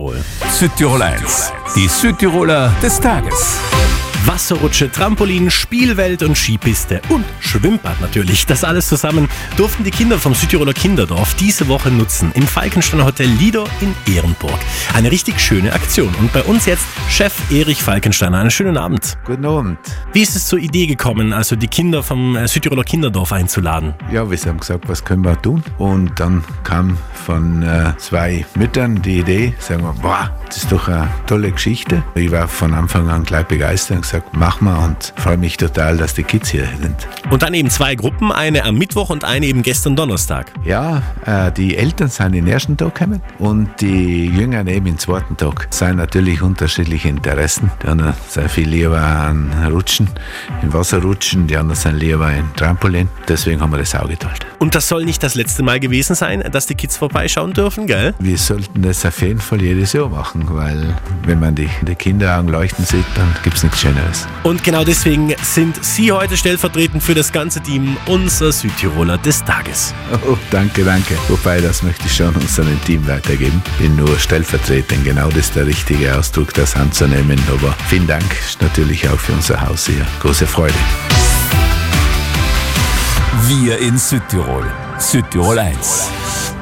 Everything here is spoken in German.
Südtirol. Südtirol 1, die Südtiroler des Tages. Wasserrutsche, Trampolin, Spielwelt und Skipiste und Schwimmbad natürlich. Das alles zusammen durften die Kinder vom Südtiroler Kinderdorf diese Woche nutzen im Falkensteiner Hotel Lido in Ehrenburg. Eine richtig schöne Aktion. Und bei uns jetzt Chef Erich Falkensteiner. Einen schönen Abend. Guten Abend. Wie ist es zur Idee gekommen, also die Kinder vom Südtiroler Kinderdorf einzuladen? Ja, wir haben gesagt, was können wir tun? Und dann kam von 2 Müttern die Idee, sagen wir, boah, das ist doch eine tolle Geschichte. Ich war von Anfang an gleich begeistert und gesagt, machen wir, und freue mich total, dass die Kids hier sind. Und dann eben 2 Gruppen, eine am Mittwoch und eine eben gestern Donnerstag. Ja, die Eltern sind den ersten Tag gekommen und die Jüngeren eben den zweiten Tag. Es sind natürlich unterschiedliche Interessen. Die anderen sind viel lieber an Rutschen, in Wasserrutschen, die anderen sind lieber in Trampolin. Deswegen haben wir das auch geteilt. Und das soll nicht das letzte Mal gewesen sein, dass die Kids vorbeischauen dürfen, gell? Wir sollten das auf jeden Fall jedes Jahr machen, weil wenn man die Kinderaugen leuchten sieht, dann gibt es nichts Schöneres. Und genau deswegen sind Sie heute stellvertretend für das ganze Team unser Südtiroler des Tages. Oh, danke. Wobei, das möchte ich schon unserem Team weitergeben. Bin nur stellvertretend, genau das ist der richtige Ausdruck, das anzunehmen. Aber vielen Dank, ist natürlich auch für unser Haus hier. Große Freude. Wir in Südtirol. Südtirol 1.